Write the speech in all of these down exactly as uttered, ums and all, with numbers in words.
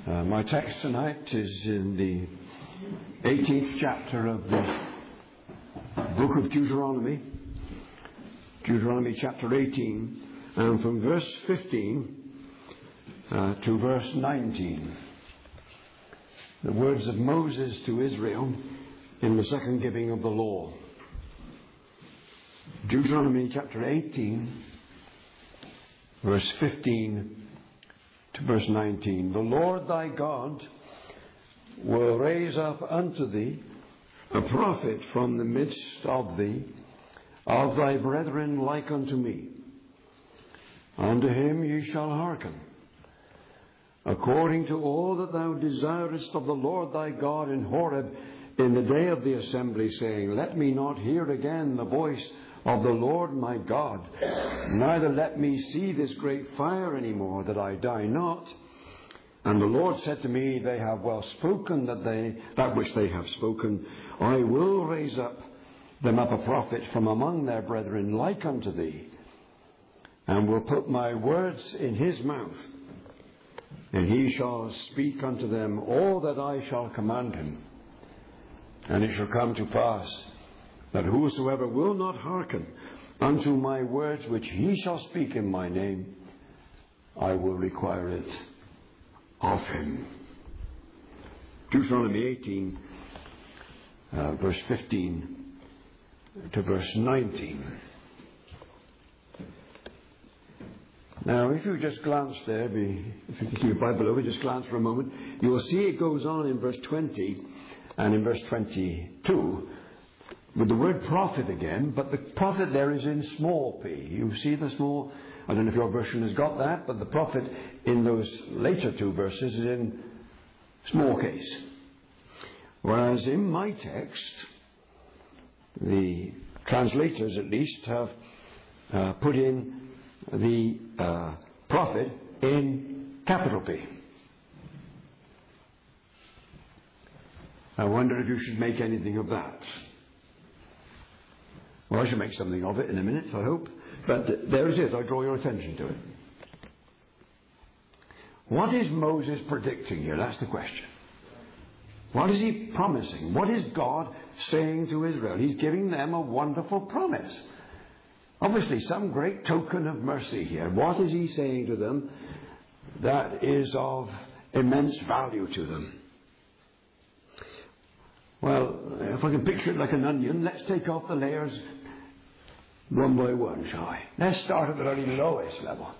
Uh, my text tonight is in the eighteenth chapter of the book of Deuteronomy, Deuteronomy chapter eighteen, and from verse fifteen uh, to verse nineteen. The words of Moses to Israel in the second giving of the law. Deuteronomy chapter eighteen, verse fifteen to verse nineteen. The Lord thy God will raise up unto thee a prophet from the midst of thee, of thy brethren like unto me. Unto him ye shall hearken, according to all that thou desirest of the Lord thy God in Horeb in the day of the assembly, saying, Let me not hear again the voice of the Lord my God, neither let me see this great fire any more, that I die not. And the Lord said to me, They have well spoken that they that which they have spoken. I will raise up them up a prophet from among their brethren like unto thee, and will put my words in his mouth, and he shall speak unto them all that I shall command him. And it shall come to pass that whosoever will not hearken unto my words which he shall speak in my name, I will require it of him. Deuteronomy eighteen, uh, verse fifteen to verse nineteen. Now, if you just glance there, if you keep your Bible over, just glance for a moment, you will see it goes on in verse twenty and in verse twenty-two with the word prophet again, but the prophet there is in small p. You see the small, I don't know if your version has got that, but the prophet in those later two verses is in small case. Whereas in my text, the translators at least have uh, put in the uh, prophet in capital P. I wonder if you should make anything of that. Well, I shall make something of it in a minute, I hope. But there it is. I draw your attention to it. What is Moses predicting here? That's the question. What is he promising? What is God saying to Israel? He's giving them a wonderful promise. Obviously, some great token of mercy here. What is he saying to them that is of immense value to them? Well, if I can picture it like an onion, let's take off the layers one by one, shall I? Let's start at the very lowest level.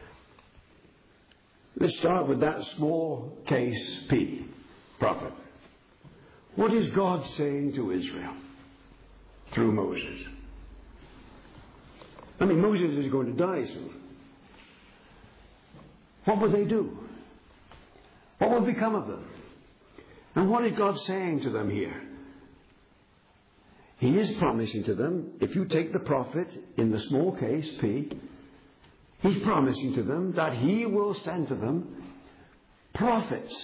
Let's start with that small case P, prophet. What is God saying to Israel through Moses? I mean, Moses is going to die soon. What will they do? What will become of them? And what is God saying to them here? He is promising to them, if you take the prophet in the small case, P, he's promising to them that he will send to them prophets.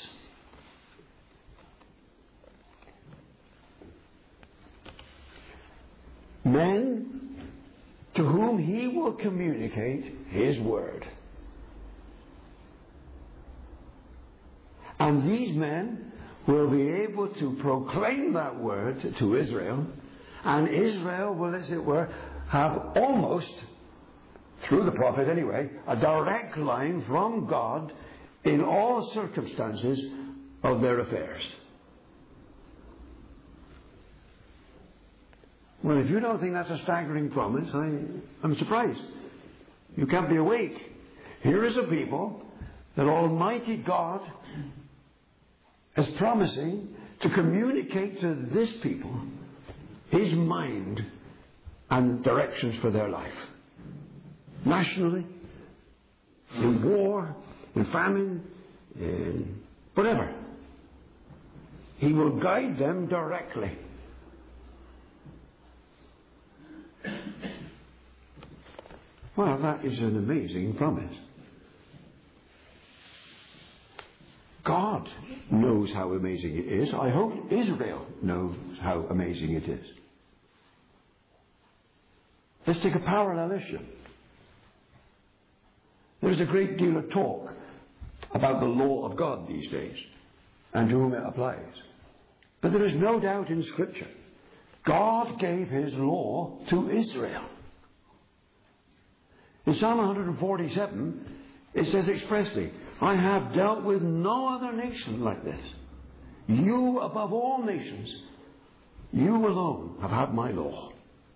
Men to whom he will communicate his word. And these men will be able to proclaim that word to Israel, and Israel will, as it were, have almost, through the prophet anyway, a direct line from God in all circumstances of their affairs. Well, if you don't think that's a staggering promise, I, I'm surprised. You can't be awake. Here is a people that Almighty God is promising to communicate to this people his mind and directions for their life. Nationally, in war, in famine, in whatever. He will guide them directly. Well, that is an amazing promise. God knows how amazing it is. I hope Israel knows how amazing it is. Let's take a parallel issue. There's a great deal of talk about the law of God these days and to whom it applies. But there is no doubt in Scripture, God gave His law to Israel. In Psalm one forty-seven, it says expressly, I have dealt with no other nation like this. You above all nations, you alone have had my law.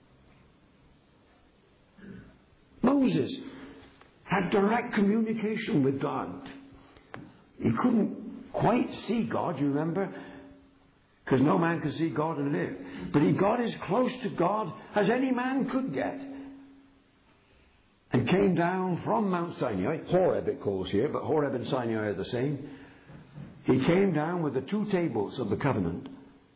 Moses had direct communication with God. He couldn't quite see God, you remember? Because no man could see God and live. But he got as close to God as any man could get. And came down from Mount Sinai, Horeb it calls here, but Horeb and Sinai are the same. He came down with the two tables of the covenant.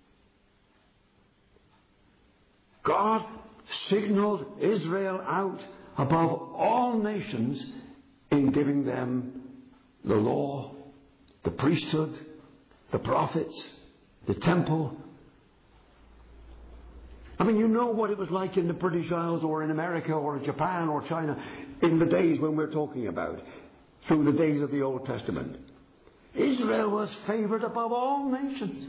God signaled Israel out above all nations in giving them the law, the priesthood, the prophets, the temple. I mean, you know what it was like in the British Isles or in America or in Japan or China in the days when we're talking about, through the days of the Old Testament. Israel was favored above all nations.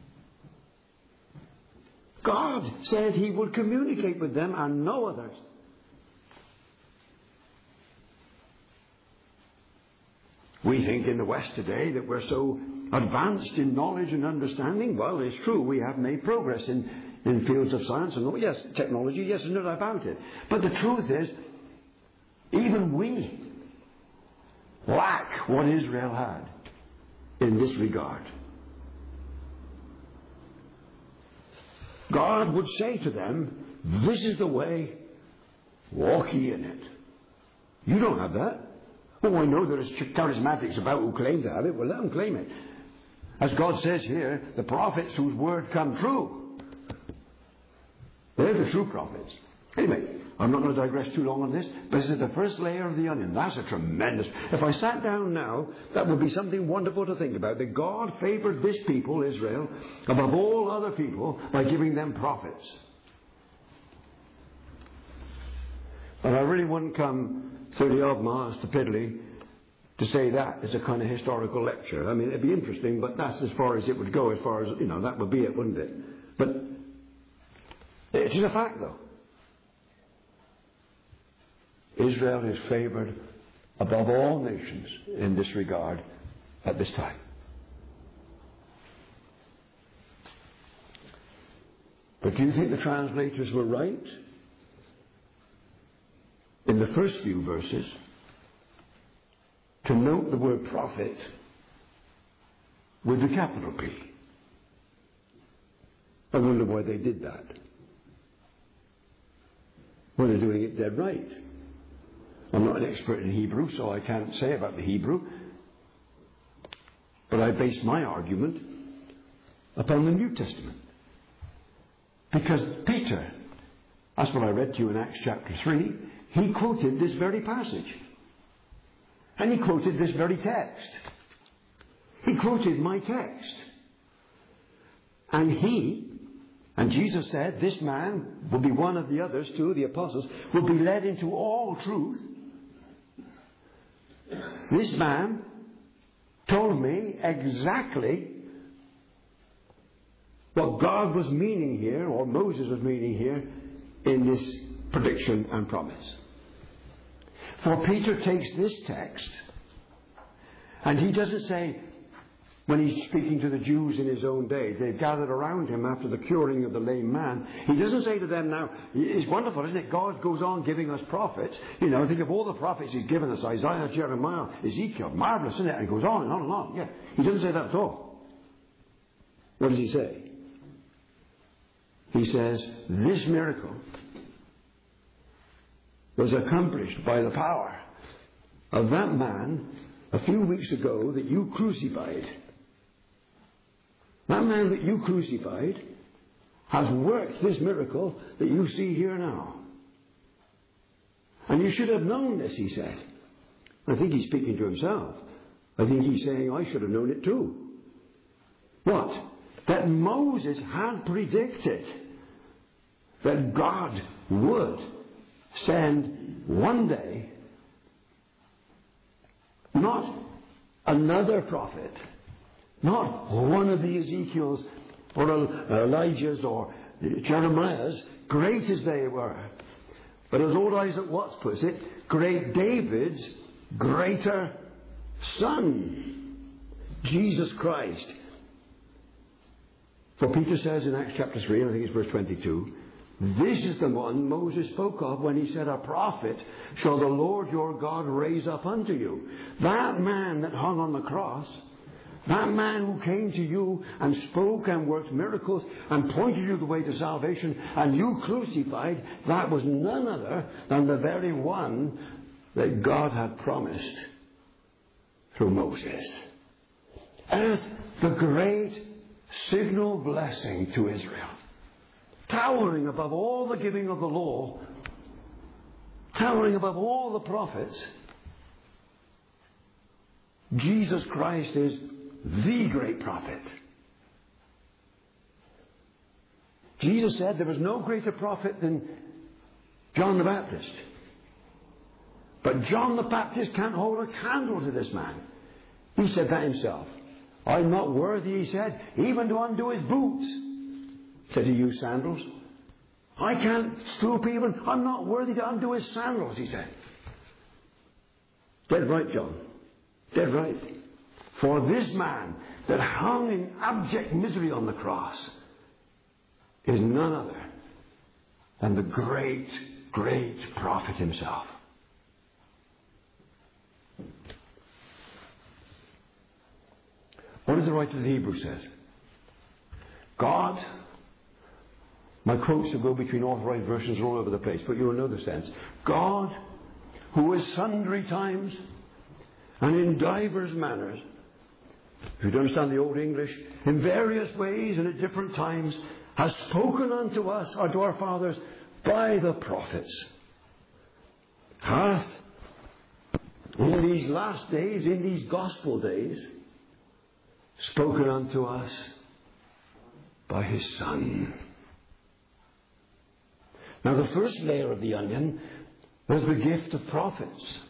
God said He would communicate with them and no others. We think in the West today that we're so advanced in knowledge and understanding. Well, it's true, we have made progress in, in fields of science and, oh yes, technology, yes, no doubt about it. But the truth is, even we lack what Israel had in this regard. God would say to them, this is the way, walk ye in it. You don't have that. Oh, I know there's charismatics about who claim to have it. Well, let them claim it. As God says here, the prophets whose word come true. They're the true prophets. Anyway, I'm not going to digress too long on this, but this is the first layer of the onion. That's a tremendous... If I sat down now, that would be something wonderful to think about. That God favored this people, Israel, above all other people by giving them prophets. And I really wouldn't come thirty odd miles to Piddly to say that as a kind of historical lecture. I mean, it'd be interesting, but that's as far as it would go, as far as, you know, that would be it, wouldn't it? But it is a fact, though. Israel is favored above all nations in this regard at this time. But do you think the translators were right in the first few verses to note the word prophet with the capital P? I wonder why they did that. Well, they're doing it dead right. I'm not an expert in Hebrew, so I can't say about the Hebrew. But I base my argument upon the New Testament. Because Peter, that's what I read to you in Acts chapter three, he quoted this very passage. And he quoted this very text. He quoted my text. And he, and Jesus said, this man will be one of the others, two of the apostles, will be led into all truth. This man told me exactly what God was meaning here, or Moses was meaning here, in this prediction and promise. For Peter takes this text, and he doesn't say, when he's speaking to the Jews in his own day, they've gathered around him after the curing of the lame man. He doesn't say to them now, it's wonderful, isn't it? God goes on giving us prophets. You know, think of all the prophets he's given us, Isaiah, Jeremiah, Ezekiel. Marvelous, isn't it? And he goes on and on and on. Yeah, he doesn't say that at all. What does he say? He says, this miracle was accomplished by the power of that man a few weeks ago that you crucified. That man that you crucified has worked this miracle that you see here now. And you should have known this, he said. I think he's speaking to himself. I think he's saying, I should have known it too. What? That Moses had predicted that God would send one day not another prophet. Not one of the Ezekiels or Elijah's or Jeremiah's, great as they were. But as old Isaac Watts puts it, great David's greater son, Jesus Christ. For Peter says in Acts chapter three, and I think it's verse twenty-two, this is the one Moses spoke of when he said, a prophet shall the Lord your God raise up unto you. That man that hung on the cross, that man who came to you and spoke and worked miracles and pointed you the way to salvation and you crucified, that was none other than the very one that God had promised through Moses. As the great signal blessing to Israel, towering above all the giving of the law, towering above all the prophets, Jesus Christ is the great prophet. Jesus said there was no greater prophet than John the Baptist. But John the Baptist can't hold a candle to this man. He said that himself. I'm not worthy, he said, even to undo his boots. Said he used sandals. I can't stoop even. I'm not worthy to undo his sandals, he said. Dead right, John. Dead right. For this man that hung in abject misery on the cross is none other than the great, great prophet himself. What does the writer of the Hebrews says? God, my quotes will go between authorized versions all over the place, but you'll know the sense. God, who is sundry times and in divers manners, if you don't understand the Old English, in various ways and at different times, has spoken unto us, or to our fathers, by the prophets, hath in these last days, in these gospel days, spoken unto us by his Son. Now the first layer of the onion was the gift of prophets.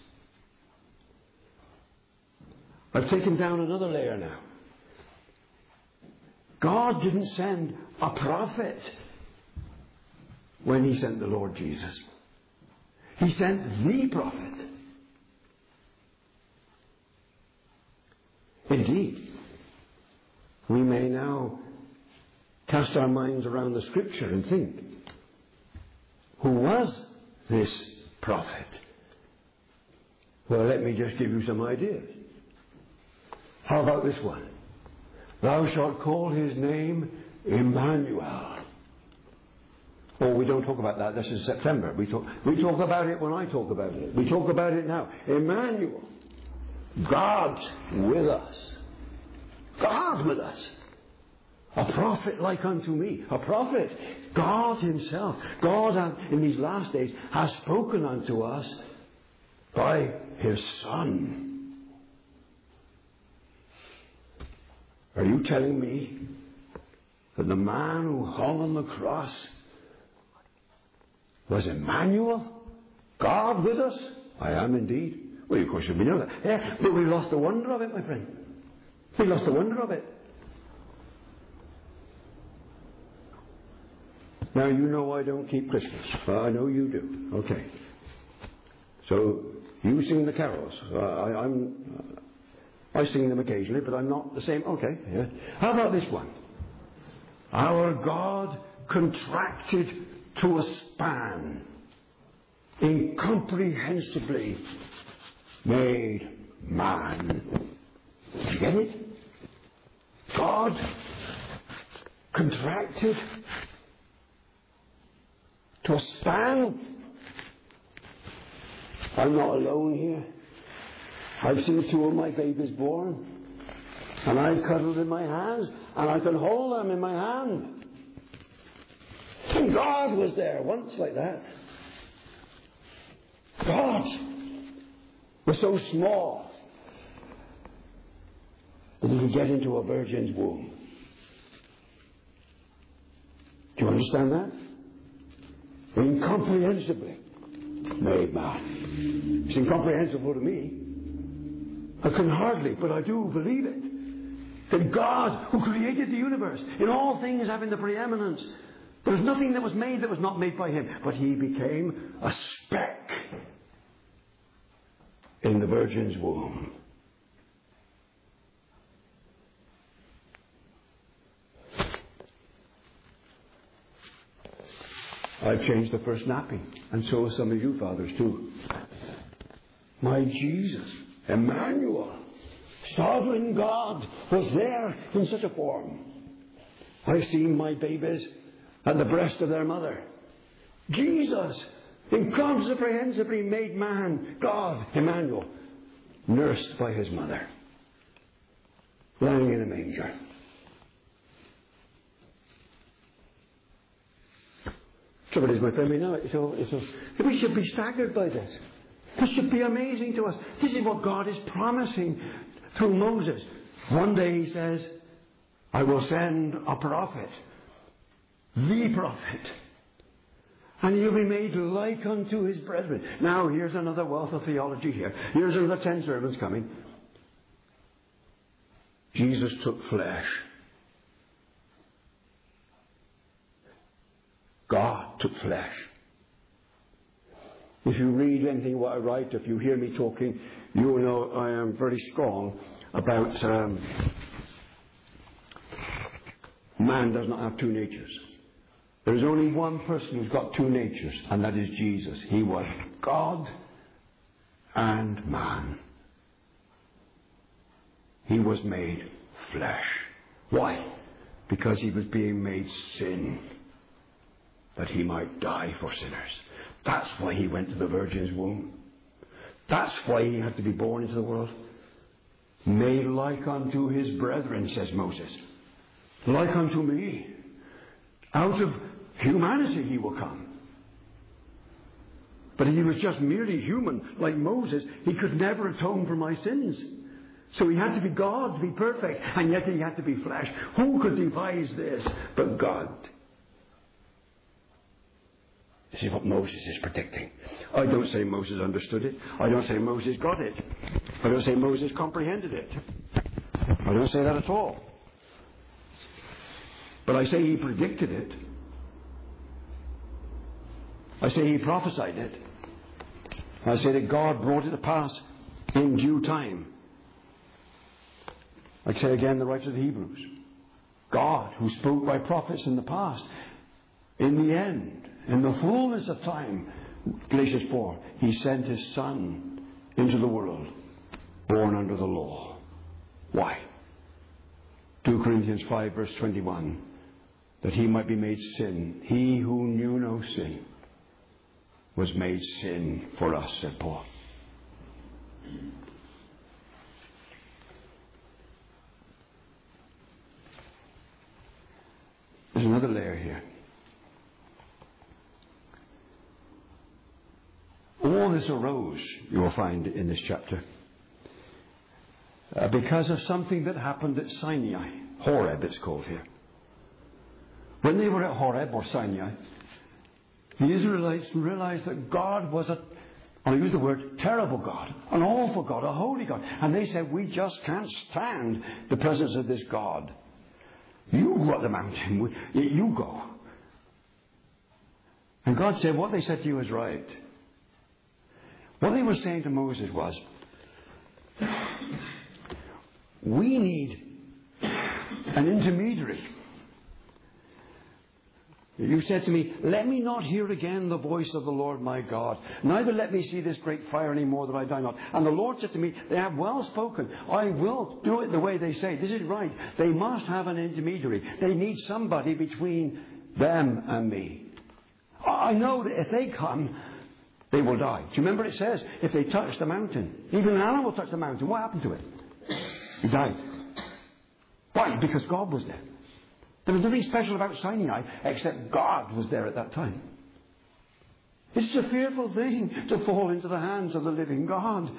I've taken down another layer now. God didn't send a prophet when he sent the Lord Jesus. He sent the prophet. Indeed, we may now cast our minds around the Scripture and think, who was this prophet? Well, let me just give you some ideas. How about this one? Thou shalt call his name Emmanuel. Oh, we don't talk about that. This is September. We talk, we talk about it when I talk about it. We talk about it now. Emmanuel. God with us. God with us. A prophet like unto me. A prophet. God himself. God in these last days has spoken unto us by his Son. Are you telling me that the man who hung on the cross was Emmanuel? God with us? I am indeed. Well, of course we know that. Yeah, but we lost the wonder of it, my friend. We lost the wonder of it. Now, you know I don't keep Christmas. Well, I know you do. Okay. So, you sing the carols. Uh, I, I'm... Uh, I sing them occasionally, but I'm not the same. Okay. Yeah. How about this one? Our God contracted to a span, incomprehensibly made man. Did you get it? God contracted to a span. I'm not alone here. I've seen two of my babies born, and I cuddled in my hands, and I can hold them in my hand. And God was there once like that. God was so small that he could get into a virgin's womb. Do you understand that? Incomprehensibly made man. It's incomprehensible to me. I can hardly, but I do believe it. That God, who created the universe, in all things having the preeminence, there's nothing that was made that was not made by Him. But He became a speck in the Virgin's womb. I've changed the first napping, and so have some of you fathers too. My Jesus, Emmanuel, sovereign God, was there in such a form. I've seen my babies at the breast of their mother. Jesus, incomprehensibly made man, God, Emmanuel, nursed by His mother, lying in a manger. Trouble is, my family now, it's all, it's all, we should be staggered by this. This should be amazing to us. This is what God is promising through Moses. One day He says, I will send a prophet, the prophet, and he'll be made like unto his brethren. Now, here's another wealth of theology here. Here's another ten sermons coming. Jesus took flesh. God took flesh. If you read anything what I write, if you hear me talking, you will know I am very strong about um, man does not have two natures. There is only one person who's got two natures, and that is Jesus. He was God and man. He was made flesh. Why? Because He was being made sin, that He might die for sinners. That's why He went to the Virgin's womb. That's why He had to be born into the world. Made like unto His brethren, says Moses. Like unto me. Out of humanity He will come. But He was just merely human, like Moses. He could never atone for my sins. So He had to be God to be perfect, and yet He had to be flesh. Who could devise this but God? This is what Moses is predicting. I don't say Moses understood it. I don't say Moses got it. I don't say Moses comprehended it. I don't say that at all. But I say he predicted it. I say he prophesied it. I say that God brought it to pass in due time. I say again the writer of the Hebrews. God, who spoke by prophets in the past, in the end, in the fullness of time, Galatians four, He sent His Son into the world, born under the law. Why? two Corinthians five verse twenty-one, that He might be made sin. He who knew no sin was made sin for us, said Paul. There's another layer here. All this arose, you will find in this chapter, uh, because of something that happened at Sinai. Horeb, it's called here. When they were at Horeb or Sinai, the Israelites realized that God was a, I'll use the word, terrible God, an awful God, a holy God. And they said, we just can't stand the presence of this God. You go up the mountain. You go. And God said, what they said to you is right. What they were saying to Moses was, we need an intermediary. You said to me, let me not hear again the voice of the Lord my God. Neither let me see this great fire any more that I die not. And the Lord said to me, they have well spoken. I will do it the way they say. This is right. They must have an intermediary. They need somebody between them and me. I know that if they come, they will die. Do you remember it says, if they touch the mountain, even an animal touched the mountain, what happened to it? He died. Why? Because God was there. There was nothing special about Sinai except God was there at that time. It's a fearful thing to fall into the hands of the living God.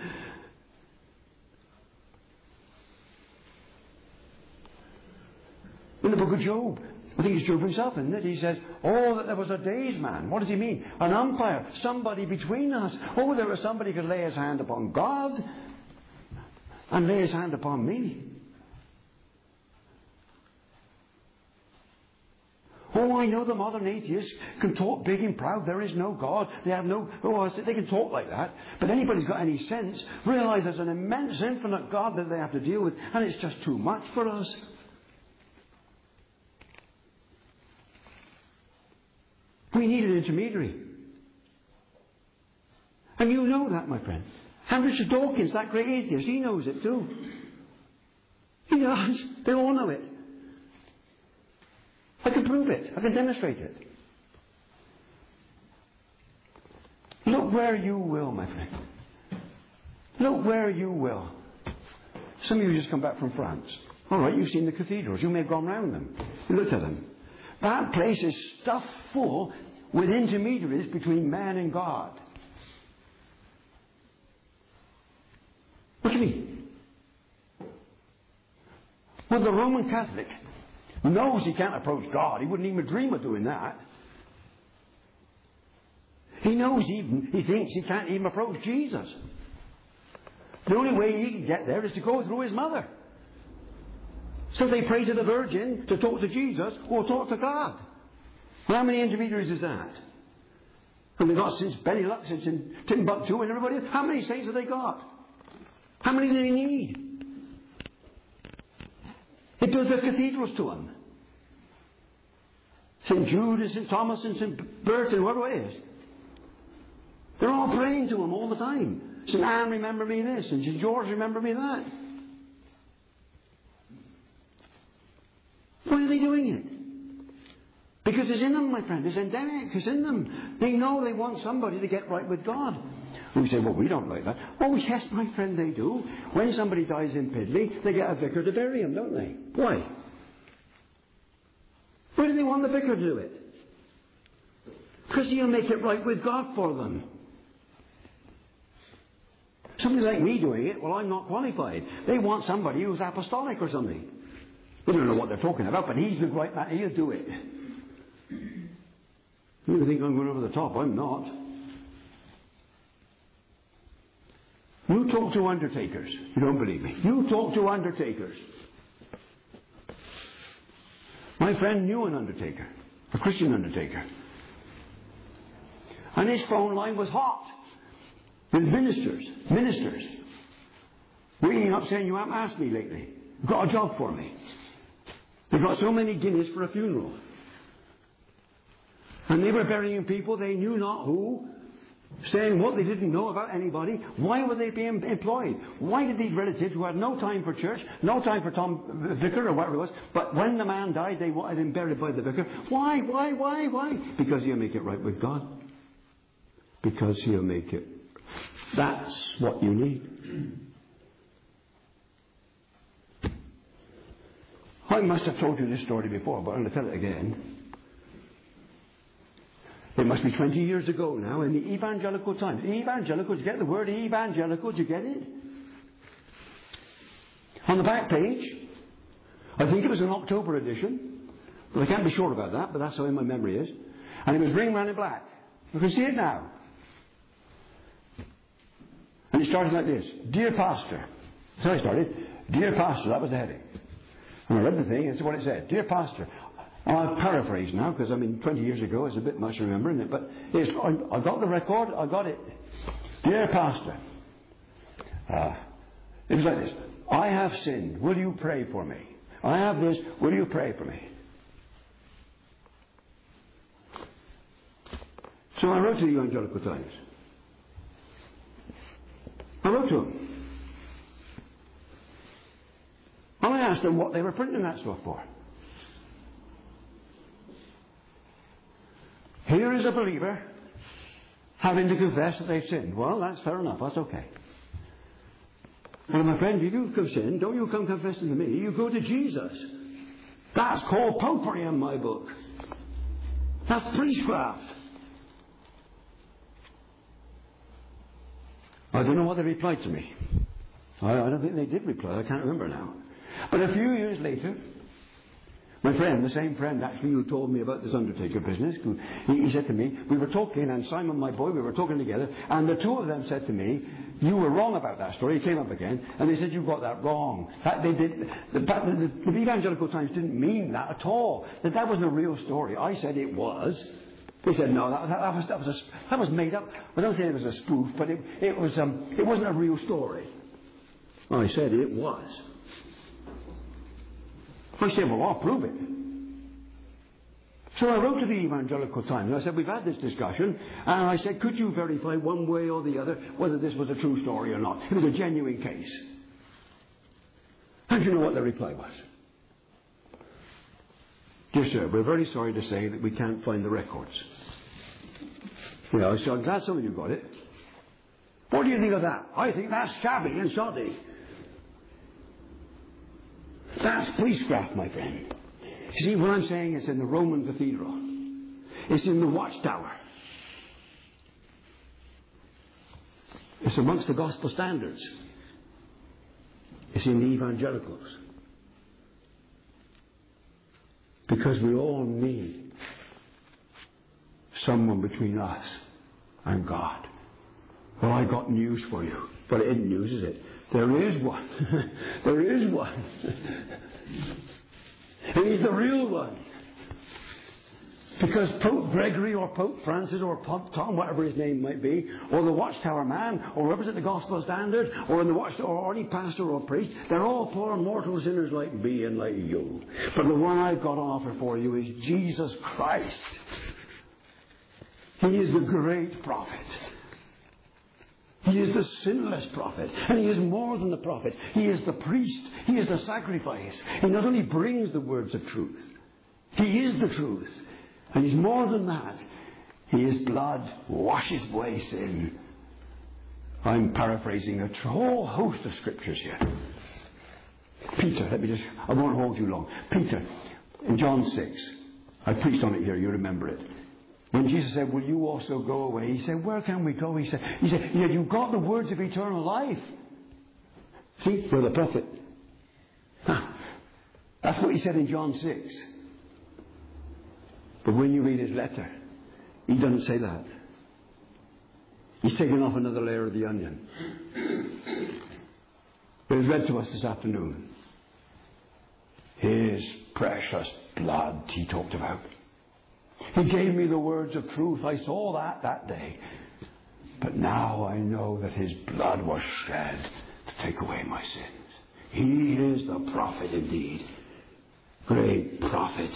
In the book of Job, I think it's Job himself, isn't it? He says, oh, that there was a days man. What does he mean? An umpire, somebody between us. Oh, there was somebody who could lay his hand upon God. and lay his hand upon me. Oh, I know the modern atheists can talk big and proud. There is no God. They have no... Oh, they can talk like that. But anybody who's got any sense realize there's an immense, infinite God that they have to deal with, and it's just too much for us. We need an intermediary. And you know that, my friend. And Richard Dawkins, that great atheist, he knows it too. He does. They all know it. I can prove it. I can demonstrate it. Look where you will, my friend. Look where you will. Some of you just come back from France. All right, you've seen the cathedrals. You may have gone round them. You looked at them. That place is stuffed full with intermediaries between man and God. What do you mean? Well, the Roman Catholic knows he can't approach God. He wouldn't even dream of doing that. He knows even, he thinks he can't even approach Jesus. The only way he can get there is to go through his mother. So they pray to the Virgin to talk to Jesus or talk to God. Well, how many intermediaries is that? And they've got since Benelux, since in Timbuktu and everybody else. How many saints have they got? How many do they need? It does the cathedrals to them. Saint Jude and Saint Thomas and Saint Bert and whatever it is. They're all praying to him all the time. Saint Anne, remember me this. And Saint George, remember me that. Why are they doing it? Because it's in them, my friend. It's endemic. It's in them. They know they want somebody to get right with God. We say, well, we don't like that. Oh, yes, my friend, they do. When somebody dies in Pidley, they get a vicar to bury him, don't they? Why? Why do they want the vicar to do it? Because he'll make it right with God for them. Somebody like me doing it, well, I'm not qualified. They want somebody who's apostolic or something. They don't know what they're talking about, but he's the right man. He'll do it. You think I'm going over the top. I'm not. You talk to undertakers. You don't believe me. You talk to undertakers. My friend knew an undertaker, a Christian undertaker. And his phone line was hot with ministers, ministers, ringing up saying, you haven't asked me lately. You've got a job for me. They've got so many guineas for a funeral. And they were burying people they knew not who, saying what they didn't know about anybody. Why were they being employed? Why did these relatives who had no time for church, no time for Tom Vicar or whatever it was, but when the man died they wanted him buried by the vicar? Why, why, why, why? Because he'll make it right with God. Because he'll make it. That's what you need. I must have told you this story before, but I'm going to tell it again. It must be twenty years ago now, in the evangelical times. Evangelical, did you get the word evangelical? Did you get it? On the back page, I think it was an October edition, but I can't be sure about that, but that's how my memory is. And it was ring round in black. You can see it now. And it started like this. Dear Pastor. So I started. Dear Pastor, that was the heading. And I read the thing, and that's what it said. Dear Pastor. I'll paraphrase now, because I mean, twenty years ago it's a bit much remembering it, but it's, I got the record, I got it. Dear Pastor, uh, it was like this. I have sinned, will you pray for me? I have this, will you pray for me? So I wrote to the Evangelical Times. I wrote to them. And I asked them what they were printing that stuff for. Here is a believer having to confess that they've sinned. Well, that's fair enough. That's okay. And my friend, if you have sinned, don't you come confessing to me. You go to Jesus. That's called popery in my book. That's priestcraft. I don't know what they replied to me. I, I don't think they did reply. I can't remember now. But a few years later, my friend, the same friend actually who told me about this undertaker business, who, he, he said to me, we were talking, and Simon, my boy, we were talking together, and the two of them said to me, you were wrong about that story. It came up again, and they said you got that wrong. That they did. The, the, the Evangelical Times didn't mean that at all. That that wasn't a real story. I said it was. They said no, that, that, that was that was a, that was made up. I don't say it was a spoof, but it it was um, it wasn't a real story. I said it was. I said, well, I'll prove it. So I wrote to the Evangelical Times, and I said, we've had this discussion, and I said, could you verify one way or the other whether this was a true story or not? It was a genuine case. And you know what the reply was? Dear sir, we're very sorry to say that we can't find the records. You know, so I'm glad some of you got it. What do you think of that? I think that's shabby and shoddy. That's priestcraft, my friend. You see, what I'm saying is in the Roman cathedral. It's in the watchtower. It's amongst the gospel standards. It's in the evangelicals. Because we all need someone between us and God. Well, I got news for you. But it isn't news, is it? There is one. There is one. And he's the real one. Because Pope Gregory or Pope Francis or Pope Tom, whatever his name might be, or the Watchtower man, or represent the gospel standard, or in the Watchtower, or any pastor or priest, they're all poor mortal sinners like me and like you. But the one I've got on offer for you is Jesus Christ. He is the great prophet. He is the sinless prophet. And he is more than the prophet. He is the priest. He is the sacrifice. He not only brings the words of truth. He is the truth. And he's more than that. His blood washes away sin. I'm paraphrasing a whole host of scriptures here. Peter, let me just, I won't hold you long. Peter, in John six, I preached on it here, you remember it. When Jesus said, will you also go away? He said, where can we go? He said, he said, yeah, you've got the words of eternal life. See, you're the prophet. Huh. That's what he said in John six. But when you read his letter, he doesn't say that. He's taken off another layer of the onion. It was read to us this afternoon. His precious blood he talked about. He gave me the words of truth. I saw that that day. But now I know that his blood was shed to take away my sins. He is the prophet indeed. Great prophet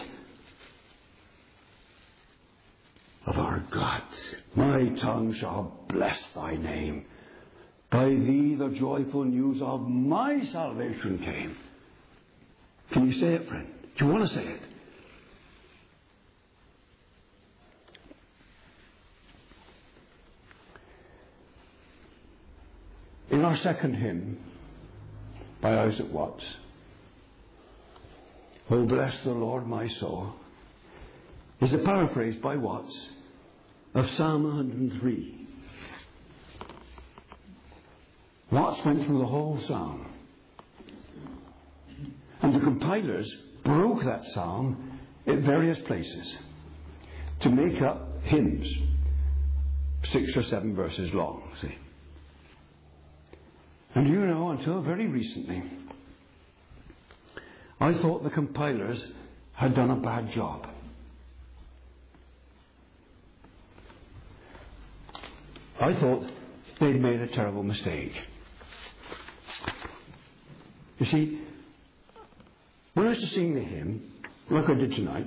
of our God. My tongue shall bless thy name. By thee the joyful news of my salvation came. Can you say it, friend? Do you want to say it? In our second hymn, by Isaac Watts, Oh, bless the Lord, my soul, is a paraphrase by Watts of Psalm one hundred three. Watts went through the whole psalm. And the compilers broke that psalm at various places to make up hymns, six or seven verses long, see. And you know, until very recently, I thought the compilers had done a bad job. I thought they'd made a terrible mistake. You see, when I used to sing the hymn, like I did tonight,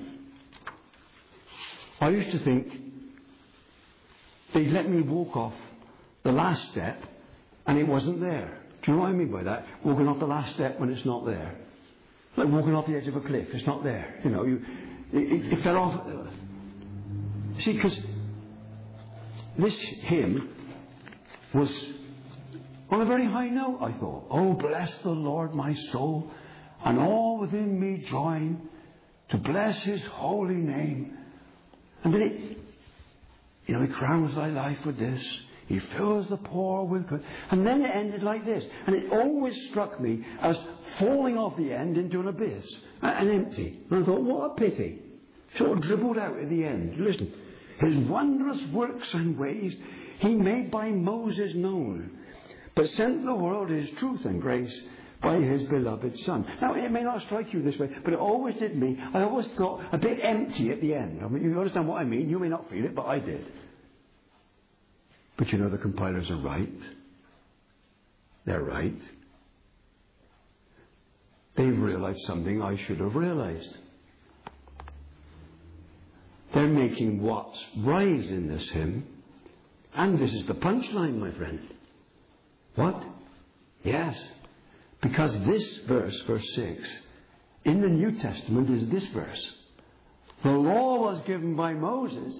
I used to think they'd let me walk off the last step and it wasn't there. Do you know what I mean by that? Walking off the last step when it's not there. Like walking off the edge of a cliff, it's not there. You know, you, it, it fell off. See, because this hymn was on a very high note, I thought. Oh, bless the Lord, my soul, and all within me join to bless his holy name. And then it, you know, he crowns thy life with this. He fills the poor with good. And then it ended like this. And it always struck me as falling off the end into an abyss. And empty. And I thought, what a pity. Sort of dribbled out at the end. Listen. His wondrous works and ways he made by Moses known. but sent the world his truth and grace by his beloved Son. Now, it may not strike you this way, but it always did me. I always got a bit empty at the end. I mean, you understand what I mean? You may not feel it, but I did. But you know, the compilers are right. They're right. They've realized something I should have realized. They're making Watts rise in this hymn. And this is the punchline, my friend. What? Yes. Because this verse, verse six, in the New Testament is this verse. The law was given by Moses,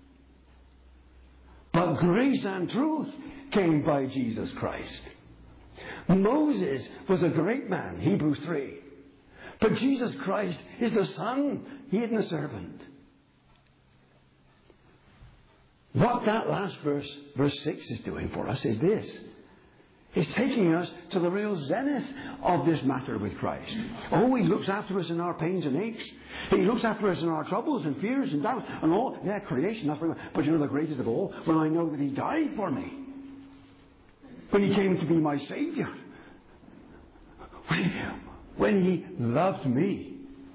but grace and truth came by Jesus Christ. Moses was a great man, Hebrews three. But Jesus Christ is the Son, he isn't a servant. What that last verse, verse six, is doing for us is this. It's taking us to the real zenith of this matter with Christ. Oh, he looks after us in our pains and aches. He looks after us in our troubles and fears and doubts and all. Yeah, creation, that's very much. But you know the greatest of all? When I know that he died for me. When he came to be my Saviour. When he, when he loved me.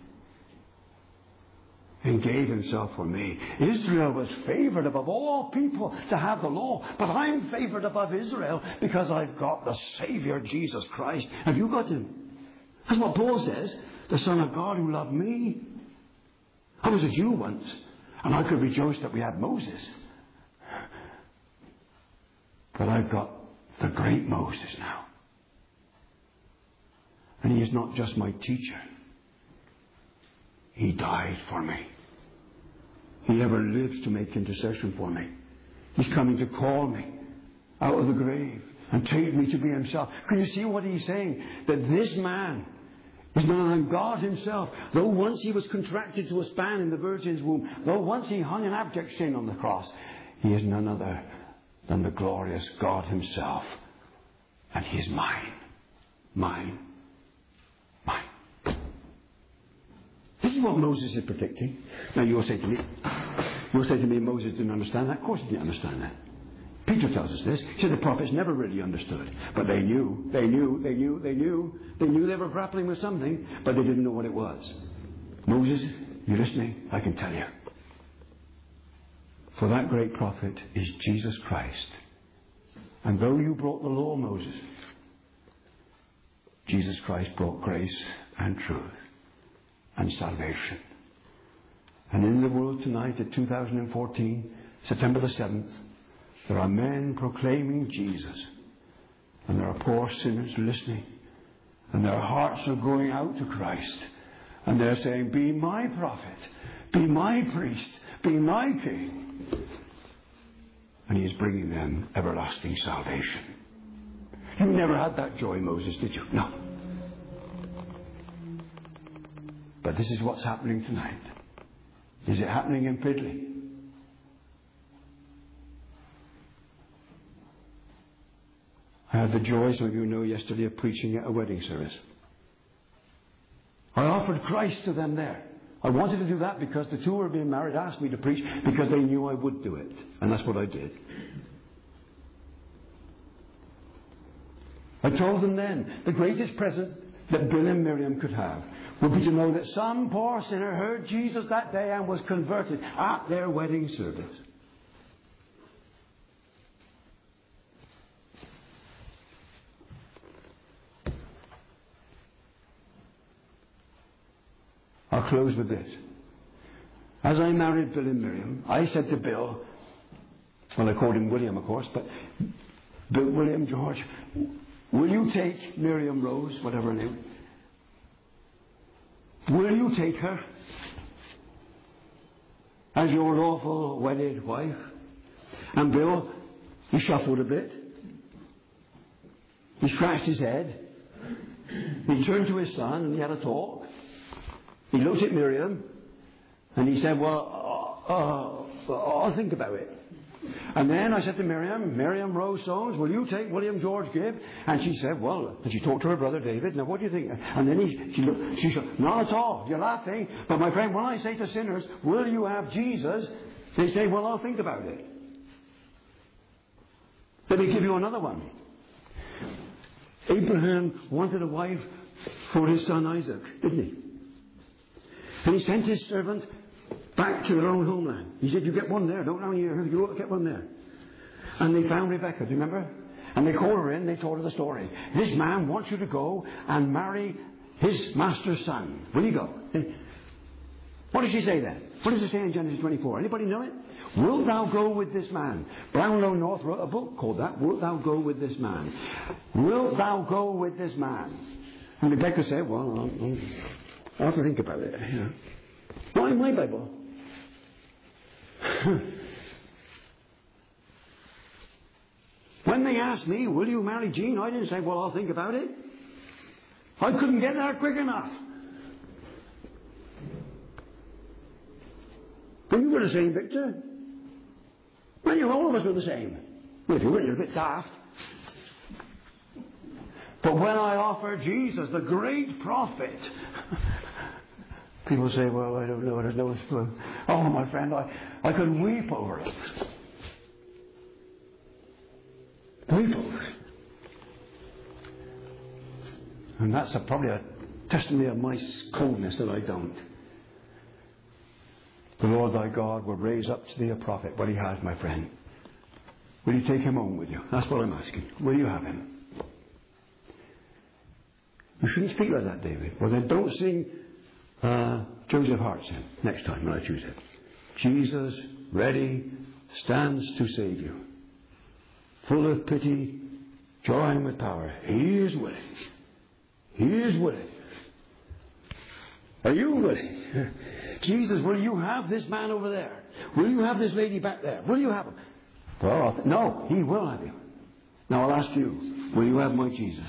And gave himself for me. Israel was favoured above all people to have the law. But I'm favoured above Israel because I've got the Saviour, Jesus Christ. Have you got him? That's what Paul says. The Son of God who loved me. I was a Jew once. And I could rejoice that we had Moses. But I've got the great Moses now. And he is not just my teacher. He died for me. He ever lives to make intercession for me. He's coming to call me out of the grave and take me to be himself. Can you see what he's saying? That this man is none other than God himself. Though once he was contracted to a span in the Virgin's womb, though once he hung in abject sin on the cross, he is none other than the glorious God himself. And he is mine. Mine. Mine. This is what Moses is predicting. Now you'll say to me, you'll say to me, Moses didn't understand that. Of course he didn't understand that. Peter tells us this. He said the prophets never really understood. But they knew, they knew, they knew, they knew. They knew they were grappling with something, but they didn't know what it was. Moses, you're listening? I can tell you. For that great prophet is Jesus Christ. And though you brought the law, Moses, Jesus Christ brought grace and truth. And salvation. And in the world tonight at two thousand fourteen, September the seventh, there are men proclaiming Jesus. And there are poor sinners listening. And their hearts are going out to Christ. And they're saying, be my prophet. Be my priest. Be my king. And he is bringing them everlasting salvation. You never had that joy, Moses, did you? No. But this is what's happening tonight. Is it happening in Pidley? I had the joy, some of you know, yesterday of preaching at a wedding service. I offered Christ to them there. I wanted to do that because the two who were being married asked me to preach because they knew I would do it. And that's what I did. I told them then, the greatest present that Bill and Miriam could have would be to know that some poor sinner heard Jesus that day and was converted at their wedding service. I'll close with this. As I married Bill and Miriam, I said to Bill, well, I called him William, of course, but Bill, William, George, will you take Miriam Rose, whatever her name, will you take her as your lawful wedded wife? And Bill, he shuffled a bit. He scratched his head. He turned to his son and he had a talk. He looked at Miriam and he said, well, uh, uh, I'll think about it. And then I said to Miriam, Miriam Rose Soames, will you take William George Gibb? And she said, well, and she talked to her brother David, now what do you think? And then he, she looked, she said, not at all, you're laughing. But my friend, when I say to sinners, will you have Jesus? They say, well, I'll think about it. Let me give you another one. Abraham wanted a wife for his son Isaac, didn't he? And he sent his servant back to their own homeland. He said, you get one there, don't down here, you get one there. And they found Rebecca, do you remember? And they called her in, they told her the story. This man wants you to go and marry his master's son. Will you go? What does she say then? What does it say in Genesis twenty-four? Anybody know it? Wilt thou go with this man? Brownlow North wrote a book called that. Wilt thou go with this man? Wilt thou go with this man? And Rebecca said, well, I'll, I'll have to think about it. You know. Not in my Bible. When they asked me, will you marry Jean? I didn't say, well, I'll think about it. I couldn't get there quick enough. Well, you were the same, Victor. Well, you all of us were the same. Well, if you were, you're a bit daft. But when I offer Jesus, the great prophet, people say, well, I don't know, there's no... Oh, my friend, I, I could weep over it. Weep over it. And that's a, probably a testimony of my coldness that I don't. The Lord thy God will raise up to thee a prophet. What he has, my friend. Will you take him home with you? That's what I'm asking. Will you have him? You shouldn't speak like that, David. Well, then don't sing uh, Joseph Hart's hymn next time when I choose it. Jesus, ready, stands to save you. Full of pity, joy and with power. He is willing. He is willing. Are you willing? Jesus, will you have this man over there? Will you have this lady back there? Will you have him? Well, th- no, he will have you. Now I'll ask you, will you have my Jesus?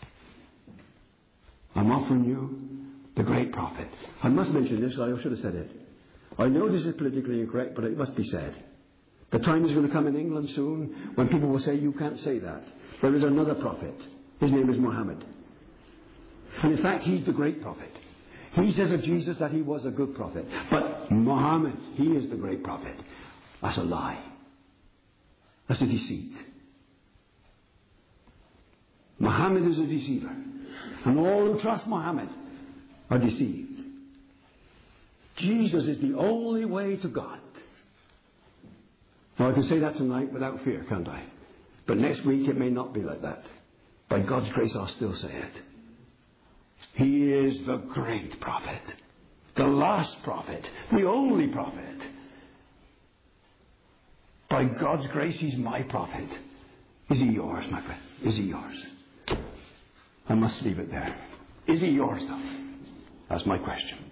I'm offering you the great prophet. I must mention this, I should have said it. I know this is politically incorrect, but it must be said. The time is going to come in England soon when people will say, you can't say that. There is another prophet. His name is Muhammad. And in fact, he's the great prophet. He says of Jesus that he was a good prophet. But Muhammad, he is the great prophet. That's a lie. That's a deceit. Muhammad is a deceiver. And all who trust Muhammad are deceived. Jesus is the only way to God. Now I can say that tonight without fear, can't I? But next week it may not be like that. By God's grace I'll still say it. He is the great prophet. The last prophet. The only prophet. By God's grace he's my prophet. Is he yours, my friend? Is he yours? I must leave it there. Is he yours though? That's my question.